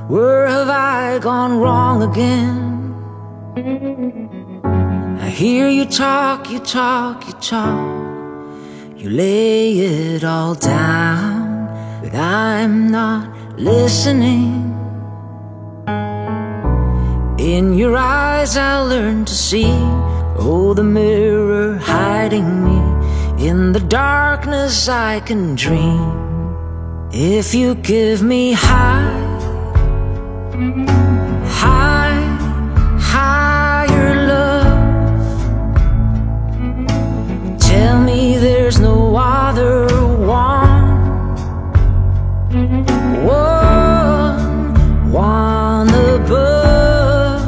Where have I gone wrong again? I hear you talk, you talk, you talk. You lay it all down, but I'm not listening. In your eyes I'll learn to see, oh, the mirror hiding me. In the darkness I can dream. If you give me higher love, tell me there's no other one above.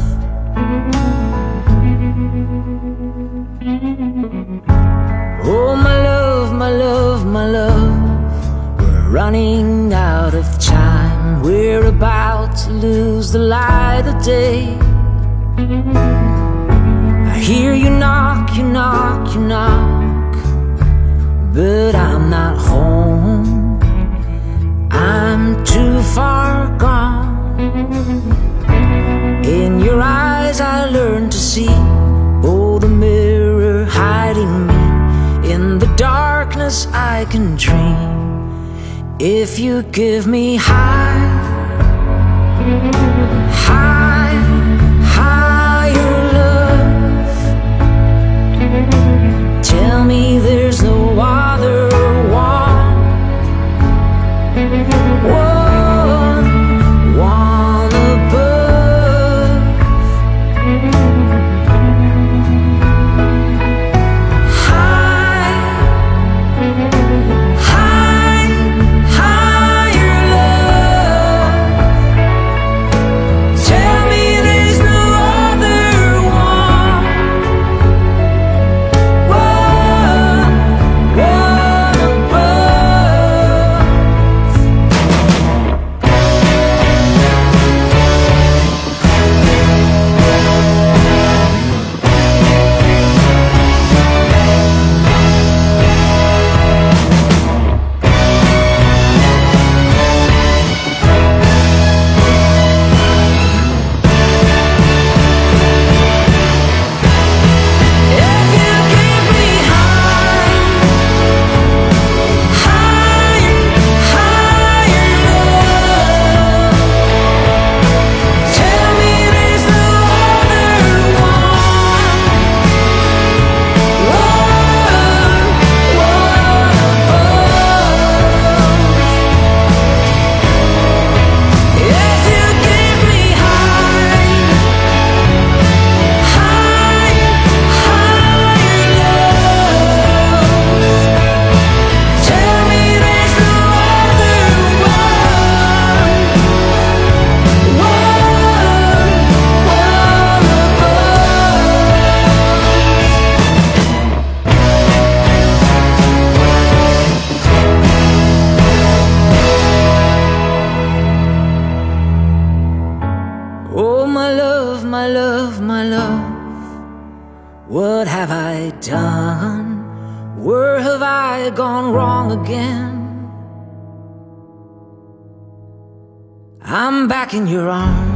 Oh, my love, my love, my love, we're running out of time. We're about to lose the light of day. I hear you knock, you knock, you knock, but I'm not home. I'm too far gone. In your eyes I learn to see, oh, the mirror hiding me. In the darkness I can dream. If you give me higher love, tell me there's no other one above. Higher love, tell me there's no other one Oh, my love, my love, my love, what have I done? Where have I gone wrong again? I'm back in your arms.